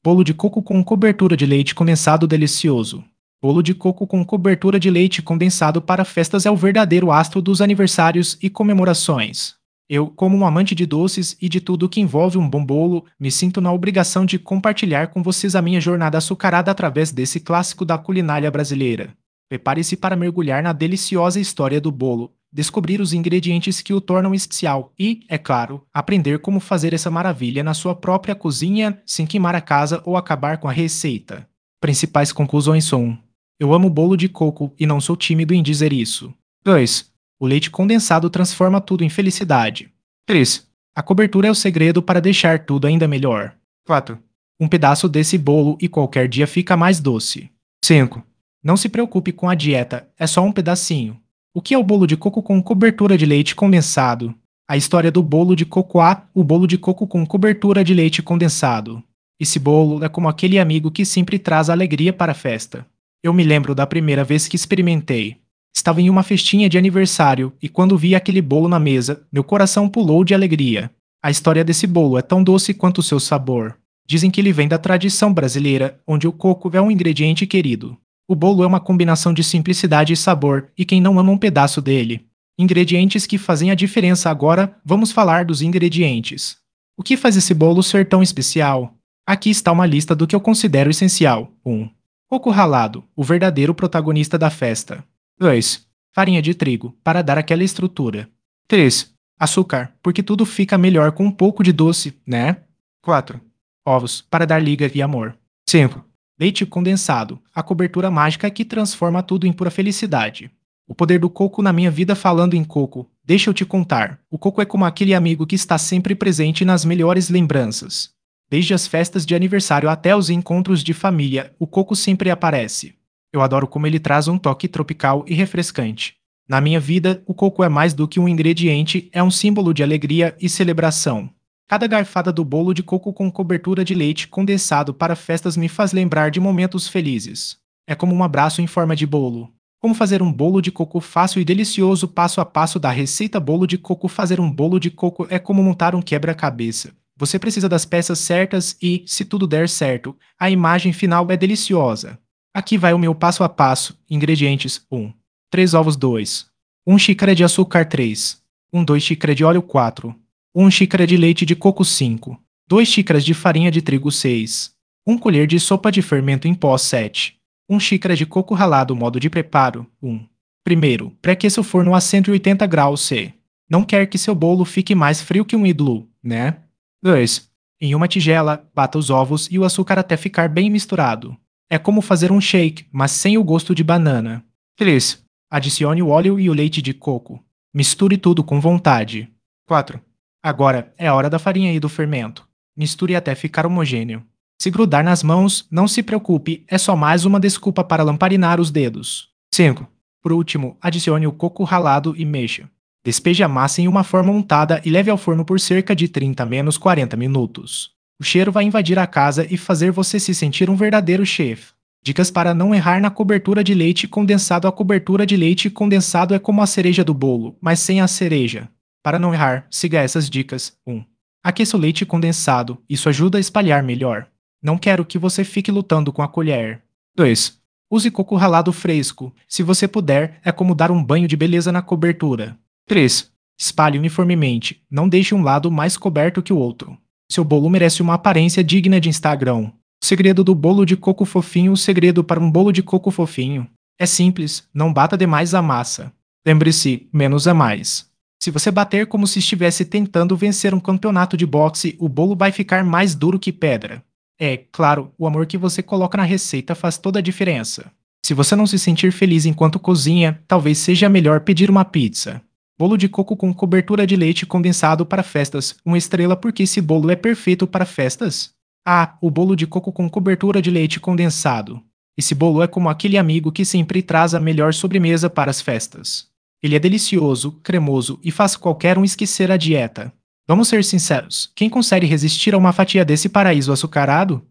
Bolo de coco com cobertura de leite condensado delicioso. Bolo de coco com cobertura de leite condensado para festas é o verdadeiro astro dos aniversários e comemorações. Eu, como um amante de doces e de tudo que envolve um bom bolo, me sinto na obrigação de compartilhar com vocês a minha jornada açucarada através desse clássico da culinária brasileira. Prepare-se para mergulhar na deliciosa história do bolo, descobrir os ingredientes que o tornam especial e, é claro, aprender como fazer essa maravilha na sua própria cozinha sem queimar a casa ou acabar com a receita. Principais conclusões são: 1. Eu amo bolo de coco e não sou tímido em dizer isso. 2. O leite condensado transforma tudo em felicidade. 3. A cobertura é o segredo para deixar tudo ainda melhor. 4. Um pedaço desse bolo e qualquer dia fica mais doce. 5. Não se preocupe com a dieta, é só um pedacinho. O que é o bolo de coco com cobertura de leite condensado? A história do bolo de cocoa, o bolo de coco com cobertura de leite condensado. Esse bolo é como aquele amigo que sempre traz alegria para a festa. Eu me lembro da primeira vez que experimentei. Estava em uma festinha de aniversário e quando vi aquele bolo na mesa, meu coração pulou de alegria. A história desse bolo é tão doce quanto o seu sabor. Dizem que ele vem da tradição brasileira, onde o coco é um ingrediente querido. O bolo é uma combinação de simplicidade e sabor, e quem não ama um pedaço dele? Ingredientes que fazem a diferença. Agora, vamos falar dos ingredientes. O que faz esse bolo ser tão especial? Aqui está uma lista do que eu considero essencial. 1. Coco ralado, o verdadeiro protagonista da festa. 2. Farinha de trigo, para dar aquela estrutura. 3. Açúcar, porque tudo fica melhor com um pouco de doce, né? 4. Ovos, para dar liga e amor. 5. Leite condensado, a cobertura mágica que transforma tudo em pura felicidade. O poder do coco na minha vida. Falando em coco, deixa eu te contar. O coco é como aquele amigo que está sempre presente nas melhores lembranças. Desde as festas de aniversário até os encontros de família, o coco sempre aparece. Eu adoro como ele traz um toque tropical e refrescante. Na minha vida, o coco é mais do que um ingrediente, é um símbolo de alegria e celebração. Cada garfada do bolo de coco com cobertura de leite condensado para festas me faz lembrar de momentos felizes. É como um abraço em forma de bolo. Como fazer um bolo de coco fácil e delicioso. Passo a passo da receita. Bolo de coco. Fazer um bolo de coco é como montar um quebra-cabeça. Você precisa das peças certas e, se tudo der certo, a imagem final é deliciosa. Aqui vai o meu passo a passo. Ingredientes: 1. 3 ovos. 2. 1 xícara de açúcar. 3. 2 xícara de óleo. 4. 1 xícara de leite de coco. 5. 2 xícaras de farinha de trigo. 6. 1 colher de sopa de fermento em pó. 7. 1 xícara de coco ralado. Modo de preparo: 1. Primeiro, pré-aqueça o forno a 180 graus C. Não quer que seu bolo fique mais frio que um iglu, né? 2. Em uma tigela, bata os ovos e o açúcar até ficar bem misturado. É como fazer um shake, mas sem o gosto de banana. 3. Adicione o óleo e o leite de coco. Misture tudo com vontade. 4. Agora é a hora da farinha e do fermento. Misture até ficar homogêneo. Se grudar nas mãos, não se preocupe, é só mais uma desculpa para lamparinar os dedos. 5. Por último, adicione o coco ralado e mexa. Despeje a massa em uma forma untada e leve ao forno por cerca de 30-40 minutos. O cheiro vai invadir a casa e fazer você se sentir um verdadeiro chefe. Dicas para não errar na cobertura de leite condensado. A cobertura de leite condensado é como a cereja do bolo, mas sem a cereja. Para não errar, siga essas dicas. 1. Aqueça o leite condensado, isso ajuda a espalhar melhor. Não quero que você fique lutando com a colher. 2. Use coco ralado fresco. Se você puder, é como dar um banho de beleza na cobertura. 3. Espalhe uniformemente. Não deixe um lado mais coberto que o outro. Seu bolo merece uma aparência digna de Instagram. O segredo do bolo de coco fofinho. O segredo para um bolo de coco fofinho é simples, não bata demais a massa. Lembre-se, menos é mais. Se você bater como se estivesse tentando vencer um campeonato de boxe, o bolo vai ficar mais duro que pedra. É, claro, o amor que você coloca na receita faz toda a diferença. Se você não se sentir feliz enquanto cozinha, talvez seja melhor pedir uma pizza. Bolo de coco com cobertura de leite condensado para festas. Uma estrela porque esse bolo é perfeito para festas? Ah, o bolo de coco com cobertura de leite condensado. Esse bolo é como aquele amigo que sempre traz a melhor sobremesa para as festas. Ele é delicioso, cremoso e faz qualquer um esquecer a dieta. Vamos ser sinceros, quem consegue resistir a uma fatia desse paraíso açucarado?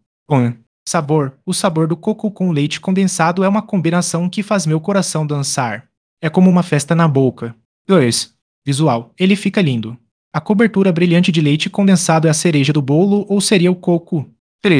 Sabor. O sabor do coco com leite condensado é uma combinação que faz meu coração dançar. É como uma festa na boca. 2. Visual. Ele fica lindo. A cobertura brilhante de leite condensado é a cereja do bolo ou seria o coco? 3.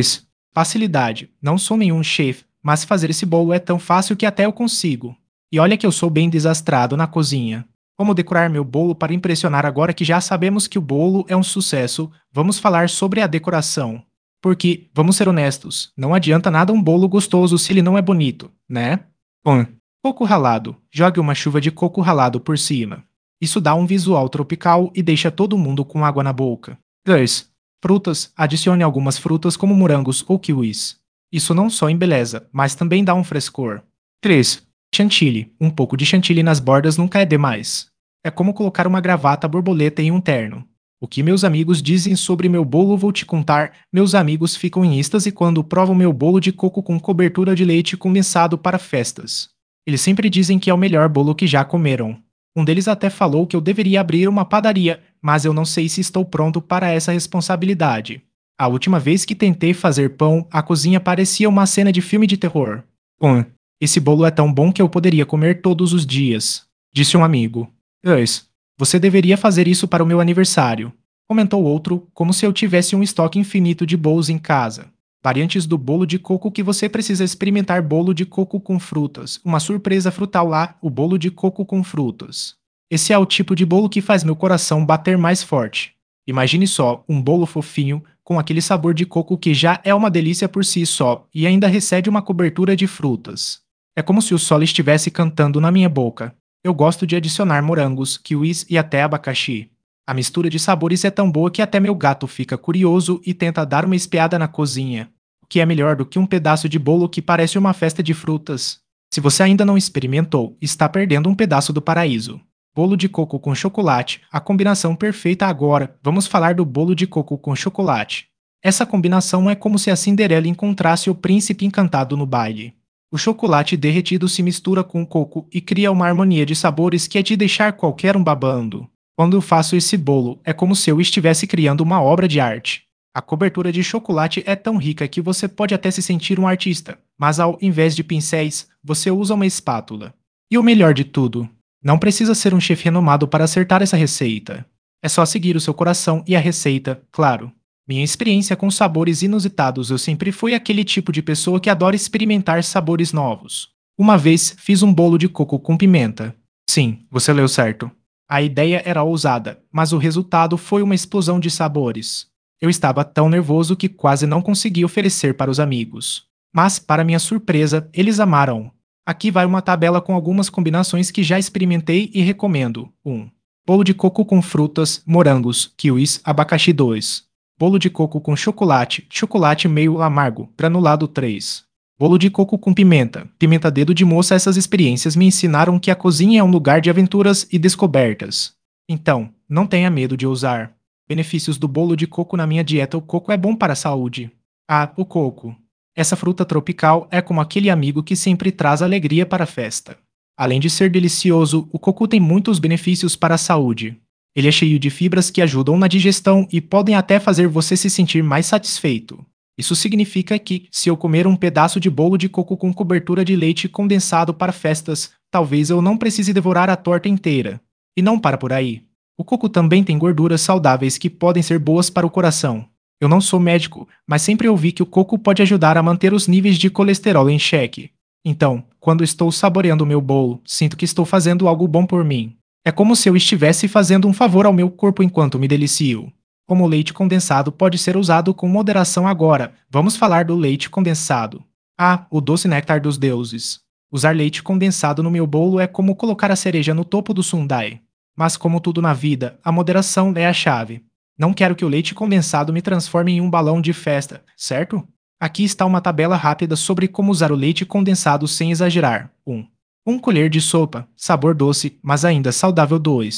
Facilidade. Não sou nenhum chefe, mas fazer esse bolo é tão fácil que até eu consigo. E olha que eu sou bem desastrado na cozinha. Como decorar meu bolo para impressionar agora que já sabemos que o bolo é um sucesso, vamos falar sobre a decoração. Porque, vamos ser honestos, não adianta nada um bolo gostoso se ele não é bonito, né? 1. Coco ralado. Jogue uma chuva de coco ralado por cima. Isso dá um visual tropical e deixa todo mundo com água na boca. 2. Frutas. Adicione algumas frutas como morangos ou kiwis. Isso não só embeleza, mas também dá um frescor. 3. Chantilly. Um pouco de chantilly nas bordas nunca é demais. É como colocar uma gravata borboleta em um terno. O que meus amigos dizem sobre meu bolo vou te contar. Meus amigos ficam em êxtase quando provam meu bolo de coco com cobertura de leite condensado para festas. Eles sempre dizem que é o melhor bolo que já comeram. Um deles até falou que eu deveria abrir uma padaria, mas eu não sei se estou pronto para essa responsabilidade. A última vez que tentei fazer pão, a cozinha parecia uma cena de filme de terror. Esse bolo é tão bom que eu poderia comer todos os dias, disse um amigo. 2. Você deveria fazer isso para o meu aniversário, comentou outro, como se eu tivesse um estoque infinito de bolos em casa. Variantes do bolo de coco que você precisa experimentar: bolo de coco com frutas, uma surpresa frutal lá, o bolo de coco com frutas. Esse é o tipo de bolo que faz meu coração bater mais forte. Imagine só, um bolo fofinho, com aquele sabor de coco que já é uma delícia por si só, e ainda recebe uma cobertura de frutas. É como se o sol estivesse cantando na minha boca. Eu gosto de adicionar morangos, kiwis e até abacaxi. A mistura de sabores é tão boa que até meu gato fica curioso e tenta dar uma espiada na cozinha. O que é melhor do que um pedaço de bolo que parece uma festa de frutas? Se você ainda não experimentou, está perdendo um pedaço do paraíso. Bolo de coco com chocolate, a combinação perfeita. Agora, vamos falar do bolo de coco com chocolate. Essa combinação é como se a Cinderela encontrasse o príncipe encantado no baile. O chocolate derretido se mistura com o coco e cria uma harmonia de sabores que é de deixar qualquer um babando. Quando eu faço esse bolo, é como se eu estivesse criando uma obra de arte. A cobertura de chocolate é tão rica que você pode até se sentir um artista, mas ao invés de pincéis, você usa uma espátula. E o melhor de tudo, não precisa ser um chefe renomado para acertar essa receita. É só seguir o seu coração e a receita, claro. Minha experiência com sabores inusitados: eu sempre fui aquele tipo de pessoa que adora experimentar sabores novos. Uma vez fiz um bolo de coco com pimenta. Sim, você leu certo. A ideia era ousada, mas o resultado foi uma explosão de sabores. Eu estava tão nervoso que quase não consegui oferecer para os amigos. Mas, para minha surpresa, eles amaram. Aqui vai uma tabela com algumas combinações que já experimentei e recomendo. 1. Bolo de coco com frutas, morangos, kiwis, abacaxi. 2. Bolo de coco com chocolate, chocolate meio amargo, granulado. 3. Bolo de coco com pimenta, pimenta dedo de moça. Essas experiências me ensinaram que a cozinha é um lugar de aventuras e descobertas. Então, não tenha medo de ousar. Benefícios do bolo de coco na minha dieta: o coco é bom para a saúde. O coco. Essa fruta tropical é como aquele amigo que sempre traz alegria para a festa. Além de ser delicioso, o coco tem muitos benefícios para a saúde. Ele é cheio de fibras que ajudam na digestão e podem até fazer você se sentir mais satisfeito. Isso significa que, se eu comer um pedaço de bolo de coco com cobertura de leite condensado para festas, talvez eu não precise devorar a torta inteira. E não para por aí. O coco também tem gorduras saudáveis que podem ser boas para o coração. Eu não sou médico, mas sempre ouvi que o coco pode ajudar a manter os níveis de colesterol em xeque. Então, quando estou saboreando o meu bolo, sinto que estou fazendo algo bom por mim. É como se eu estivesse fazendo um favor ao meu corpo enquanto me delicio. Como o leite condensado pode ser usado com moderação agora, vamos falar do leite condensado. O doce néctar dos deuses. Usar leite condensado no meu bolo é como colocar a cereja no topo do sundae. Mas como tudo na vida, a moderação é a chave. Não quero que o leite condensado me transforme em um balão de festa, certo? Aqui está uma tabela rápida sobre como usar o leite condensado sem exagerar. 1 colher de sopa, sabor doce, mas ainda saudável.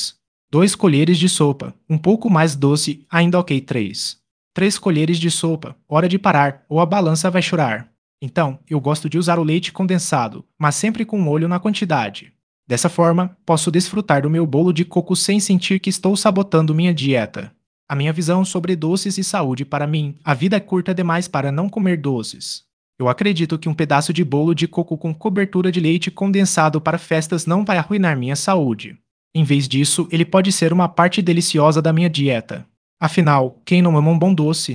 2 colheres de sopa, um pouco mais doce, ainda ok. 3 colheres de sopa, hora de parar, ou a balança vai chorar. Então, eu gosto de usar o leite condensado, mas sempre com olho na quantidade. Dessa forma, posso desfrutar do meu bolo de coco sem sentir que estou sabotando minha dieta. A minha visão sobre doces e saúde: para mim, a vida é curta demais para não comer doces. Eu acredito que um pedaço de bolo de coco com cobertura de leite condensado para festas não vai arruinar minha saúde. Em vez disso, ele pode ser uma parte deliciosa da minha dieta. Afinal, quem não ama um bom doce?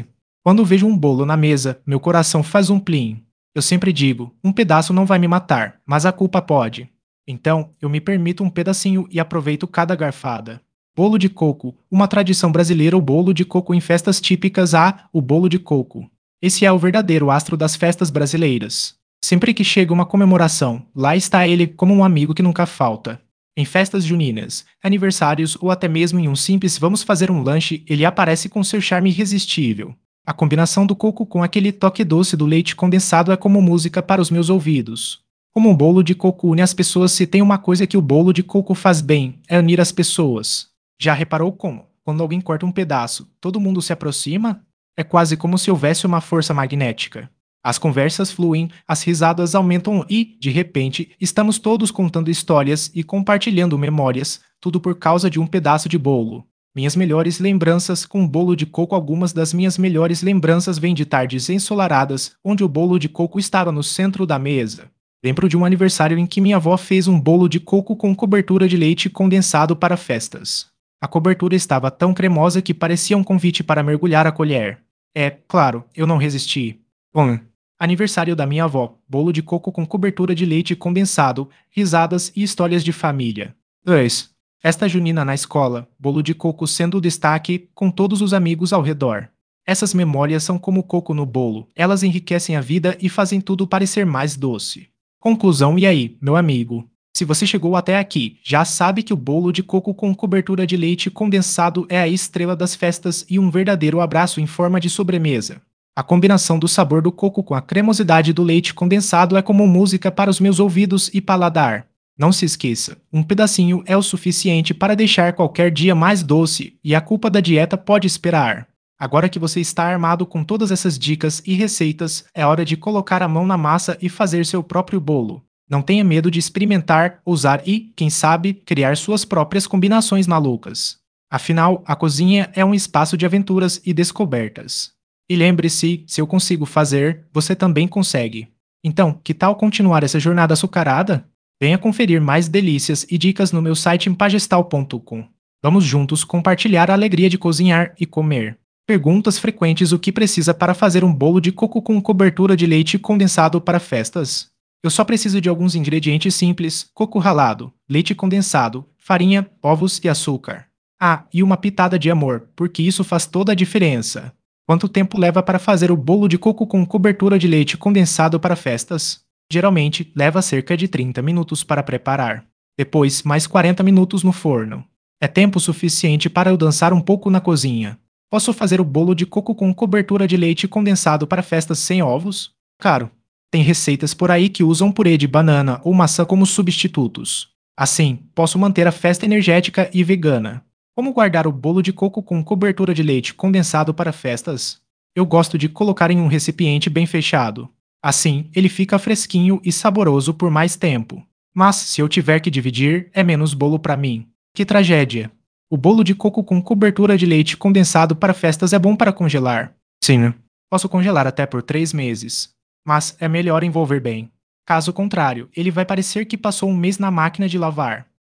Quando vejo um bolo na mesa, meu coração faz um plim. Eu sempre digo: um pedaço não vai me matar, mas a culpa pode. Então, eu me permito um pedacinho e aproveito cada garfada. Bolo de coco, uma tradição brasileira. O bolo de coco em festas típicas. O bolo de coco. Esse é o verdadeiro astro das festas brasileiras. Sempre que chega uma comemoração, lá está ele como um amigo que nunca falta. Em festas juninas, aniversários ou até mesmo em um simples vamos fazer um lanche, ele aparece com seu charme irresistível. A combinação do coco com aquele toque doce do leite condensado é como música para os meus ouvidos. Como um bolo de coco une as pessoas. Se tem uma coisa que o bolo de coco faz bem, é unir as pessoas. Já reparou como, quando alguém corta um pedaço, todo mundo se aproxima? É quase como se houvesse uma força magnética. As conversas fluem, as risadas aumentam e, de repente, estamos todos contando histórias e compartilhando memórias, tudo por causa de um pedaço de bolo. Minhas melhores lembranças com o bolo de coco. Algumas das minhas melhores lembranças vêm de tardes ensolaradas, onde o bolo de coco estava no centro da mesa. Lembro de um aniversário em que minha avó fez um bolo de coco com cobertura de leite condensado para festas. A cobertura estava tão cremosa que parecia um convite para mergulhar a colher. É, claro, eu não resisti. Bom, aniversário da minha avó, bolo de coco com cobertura de leite condensado, risadas e histórias de família. 2. Festa junina na escola, bolo de coco sendo o destaque, com todos os amigos ao redor. Essas memórias são como coco no bolo, elas enriquecem a vida e fazem tudo parecer mais doce. Conclusão: e aí, meu amigo? Se você chegou até aqui, já sabe que o bolo de coco com cobertura de leite condensado é a estrela das festas e um verdadeiro abraço em forma de sobremesa. A combinação do sabor do coco com a cremosidade do leite condensado é como música para os meus ouvidos e paladar. Não se esqueça, um pedacinho é o suficiente para deixar qualquer dia mais doce, e a culpa da dieta pode esperar. Agora que você está armado com todas essas dicas e receitas, é hora de colocar a mão na massa e fazer seu próprio bolo. Não tenha medo de experimentar, usar e, quem sabe, criar suas próprias combinações malucas. Afinal, a cozinha é um espaço de aventuras e descobertas. E lembre-se, se eu consigo fazer, você também consegue. Então, que tal continuar essa jornada açucarada? Venha conferir mais delícias e dicas no meu site empagestal.com. Vamos juntos compartilhar a alegria de cozinhar e comer. Perguntas frequentes: o que precisa para fazer um bolo de coco com cobertura de leite condensado para festas? Eu só preciso de alguns ingredientes simples: coco ralado, leite condensado, farinha, ovos e açúcar. E uma pitada de amor, porque isso faz toda a diferença. Quanto tempo leva para fazer o bolo de coco com cobertura de leite condensado para festas? Geralmente, leva cerca de 30 minutos para preparar. Depois, mais 40 minutos no forno. É tempo suficiente para eu dançar um pouco na cozinha. Posso fazer o bolo de coco com cobertura de leite condensado para festas sem ovos? Claro, tem receitas por aí que usam purê de banana ou maçã como substitutos. Assim, posso manter a festa energética e vegana. Como guardar o bolo de coco com cobertura de leite condensado para festas? Eu gosto de colocar em um recipiente bem fechado. Assim, ele fica fresquinho e saboroso por mais tempo. Mas, se eu tiver que dividir, é menos bolo para mim. Que tragédia! O bolo de coco com cobertura de leite condensado para festas é bom para congelar. Sim, né? Posso congelar até por 3 meses. Mas é melhor envolver bem. Caso contrário, ele vai parecer que passou um mês na máquina de lavar.